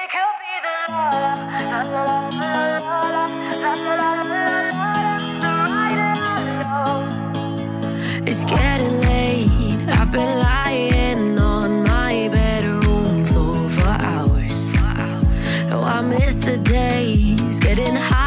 could be the love. La, la, la, la, la, la, la, la, la, la, la, la. It's getting late. I've been lying on my bedroom floor for hours. Oh, I miss the days getting high.